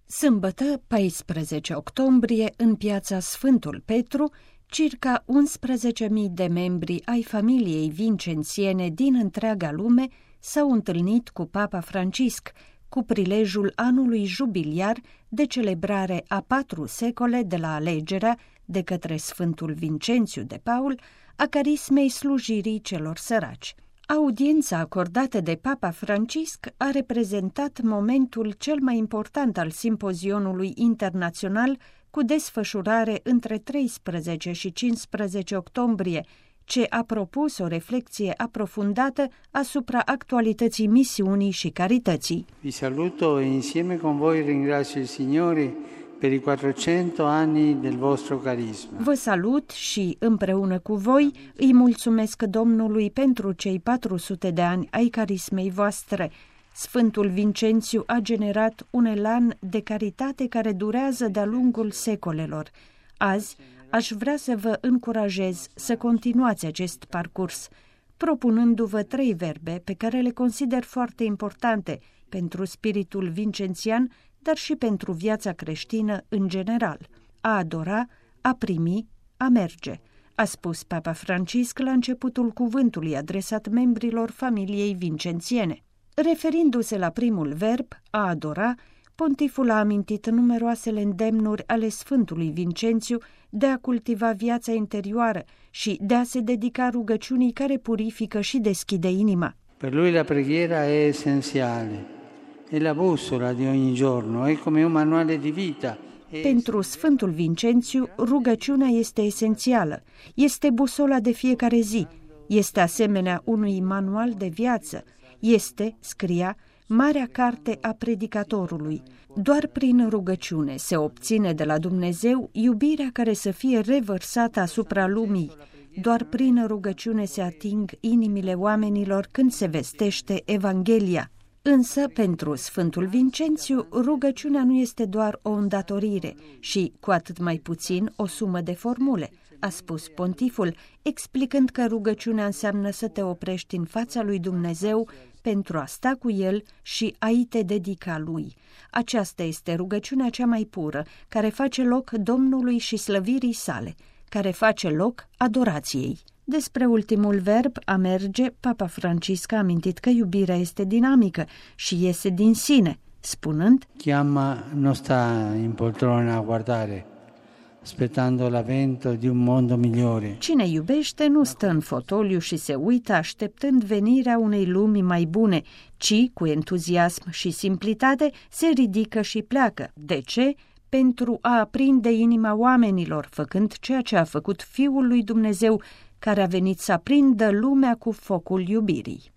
Sâmbătă, 14 octombrie, în piața Sfântul Petru, circa 11.000 de membri ai familiei vincențiene din întreaga lume s-au întâlnit cu Papa Francisc, cu prilejul anului jubiliar de celebrare a 4 secole de la alegerea de către Sfântul Vincențiu de Paul a carismei slujirii celor săraci. Audiența acordată de Papa Francisc a reprezentat momentul cel mai important al simpozionului internațional cu desfășurare între 13 și 15 octombrie, ce a propus o reflecție aprofundată asupra actualității misiunii și carității. Vi saluto e insieme con voi ringrazio il Signore per i 400 anni del vostro carisma. Vă salut și, împreună cu voi, îi mulțumesc Domnului pentru cei 400 de ani ai carismei voastre. Sfântul Vincențiu a generat un elan de caritate care durează de-a lungul secolelor. Azi, aș vrea să vă încurajez să continuați acest parcurs, propunându-vă 3 verbe pe care le consider foarte importante pentru spiritul vincențian, dar și pentru viața creștină în general: a adora, a primi, a merge, a spus Papa Francisc la începutul cuvântului adresat membrilor familiei vincențiene. Referindu-se la primul verb, a adora, pontiful a amintit numeroasele îndemnuri ale Sfântului Vincențiu de a cultiva viața interioară și de a se dedica rugăciunii care purifică și deschide inima. Per lui la preghiera è essenziale, è la bussola di ogni giorno, è come un manuale di vita. Pentru Sfântul Vincențiu, rugăciunea este esențială, este busola de fiecare zi, este asemenea unui manual de viață, este, scria, marea carte a predicatorului. Doar prin rugăciune se obține de la Dumnezeu iubirea care să fie revărsată asupra lumii. Doar prin rugăciune se ating inimile oamenilor când se vestește Evanghelia. Însă, pentru Sfântul Vincențiu, rugăciunea nu este doar o îndatorire și, cu atât mai puțin, o sumă de formule, a spus pontiful, explicând că rugăciunea înseamnă să te oprești în fața lui Dumnezeu pentru a sta cu El și a-i te dedica Lui. Aceasta este rugăciunea cea mai pură, care face loc Domnului și slăvirii sale, care face loc adorației. Despre ultimul verb, a merge, Papa Francisc a amintit că iubirea este dinamică și iese din sine, spunând: Chi ama non sta in poltrona a guardare, aspettando l'avvento di un mondo migliore. Cine iubește nu stă în fotoliu și se uită așteptând venirea unei lumi mai bune, ci, cu entuziasm și simplitate, se ridică și pleacă. De ce? Pentru a aprinde inima oamenilor, făcând ceea ce a făcut Fiul lui Dumnezeu, care a venit să aprindă lumea cu focul iubirii.